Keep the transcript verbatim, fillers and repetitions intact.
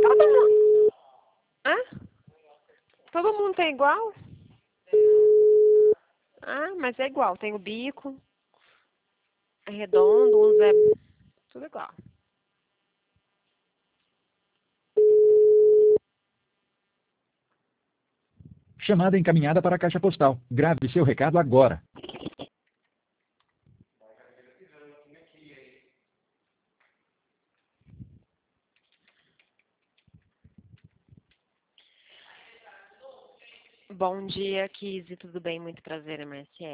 Todo mundo... Hã? Todo mundo tem igual? Ah, mas é igual. Tem o bico, é redondo, uns é... Tudo igual. Chamada encaminhada para a caixa postal. Grave seu recado agora. Bom dia, Kizzy. Tudo bem? Muito prazer, M S L.